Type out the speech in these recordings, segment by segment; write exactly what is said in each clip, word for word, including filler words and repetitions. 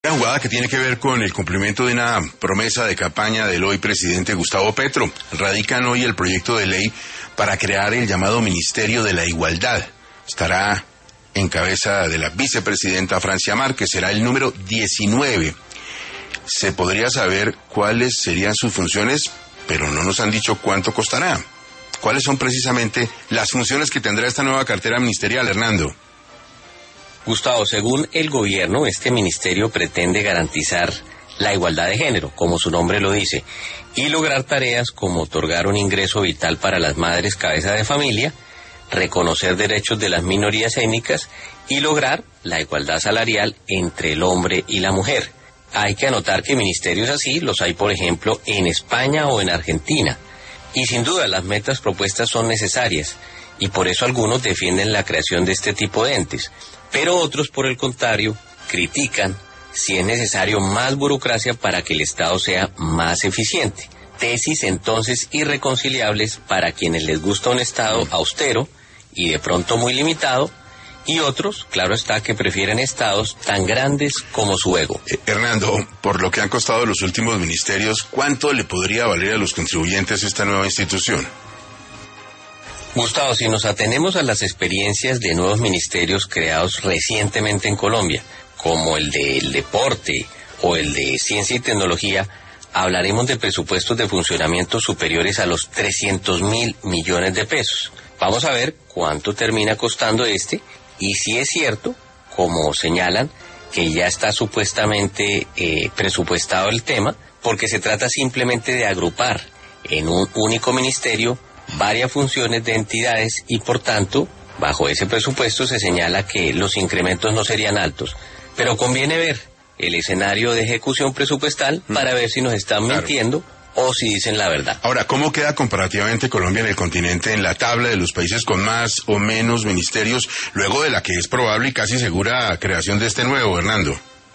Una jugada que tiene que ver con el cumplimiento de una promesa de campaña del hoy presidente Gustavo Petro. Radican hoy el proyecto de ley para crear el llamado Ministerio de la Igualdad. Estará en cabeza de la vicepresidenta Francia Márquez, será el número diecinueve. Se podría saber cuáles serían sus funciones, pero no nos han dicho cuánto costará. ¿Cuáles son precisamente las funciones que tendrá esta nueva cartera ministerial, Hernando? Gustavo, según el gobierno, este ministerio pretende garantizar la igualdad de género, como su nombre lo dice, y lograr tareas como otorgar un ingreso vital para las madres cabeza de familia, reconocer derechos de las minorías étnicas y lograr la igualdad salarial entre el hombre y la mujer. Hay que anotar que ministerios así los hay, por ejemplo, en España o en Argentina. Y sin duda las metas propuestas son necesarias, y por eso algunos defienden la creación de este tipo de entes. Pero otros, por el contrario, critican si es necesario más burocracia para que el Estado sea más eficiente. Tesis entonces irreconciliables para quienes les gusta un Estado austero y de pronto muy limitado, y otros, claro está, que prefieren estados tan grandes como su ego. Eh, Hernando, por lo que han costado los últimos ministerios, ¿cuánto le podría valer a los contribuyentes esta nueva institución? Gustavo, si nos atenemos a las experiencias de nuevos ministerios creados recientemente en Colombia, como el del deporte o el de ciencia y tecnología, hablaremos de presupuestos de funcionamiento superiores a los trescientos mil millones de pesos. Vamos a ver cuánto termina costando este y si es cierto, como señalan, que ya está supuestamente eh, presupuestado el tema, porque se trata simplemente de agrupar en un único ministerio varias funciones de entidades y por tanto, bajo ese presupuesto se señala que los incrementos no serían altos. Pero conviene ver el escenario de ejecución presupuestal para ver si nos están claro. mintiendo o si dicen la verdad. Ahora, ¿cómo queda comparativamente Colombia en el continente en la tabla de los países con más o menos ministerios, luego de la que es probable y casi segura creación de este nuevo, Hernando?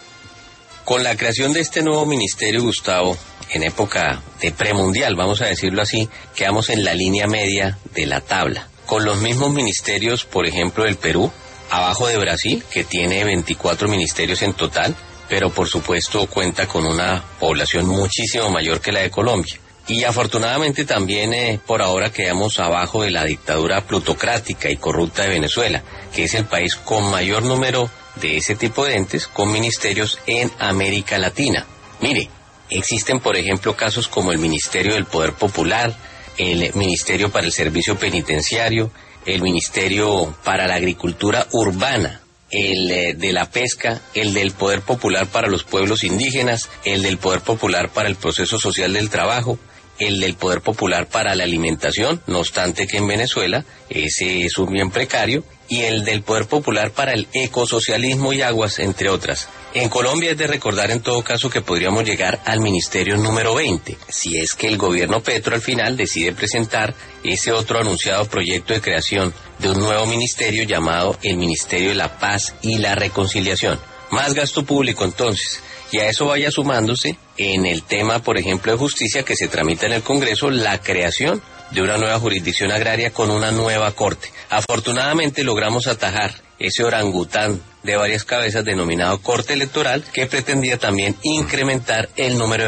Con la creación de este nuevo ministerio, Gustavo, en época de premundial, vamos a decirlo así, quedamos en la línea media de la tabla. Con los mismos ministerios, por ejemplo, del Perú, abajo de Brasil, que tiene veinticuatro ministerios en total, pero por supuesto cuenta con una población muchísimo mayor que la de Colombia. Y afortunadamente también eh, por ahora quedamos abajo de la dictadura plutocrática y corrupta de Venezuela, que es el país con mayor número de ese tipo de entes con ministerios en América Latina. Mire, existen por ejemplo casos como el Ministerio del Poder Popular, el Ministerio para el Servicio Penitenciario, el Ministerio para la Agricultura Urbana, el eh, de la pesca, el del Poder Popular para los pueblos indígenas, el del Poder Popular para el proceso social del trabajo, el del Poder Popular para la alimentación, no obstante que en Venezuela ese es un bien precario, y el del Poder Popular para el ecosocialismo y aguas, entre otras. En Colombia es de recordar en todo caso que podríamos llegar al ministerio número veinte, si es que el gobierno Petro al final decide presentar ese otro anunciado proyecto de creación de un nuevo ministerio llamado el Ministerio de la Paz y la Reconciliación. Más gasto público entonces, y a eso vaya sumándose en el tema, por ejemplo, de justicia que se tramita en el Congreso, la creación de una nueva jurisdicción agraria con una nueva corte. Afortunadamente logramos atajar ese orangután de varias cabezas denominado Corte Electoral, que pretendía también incrementar el número de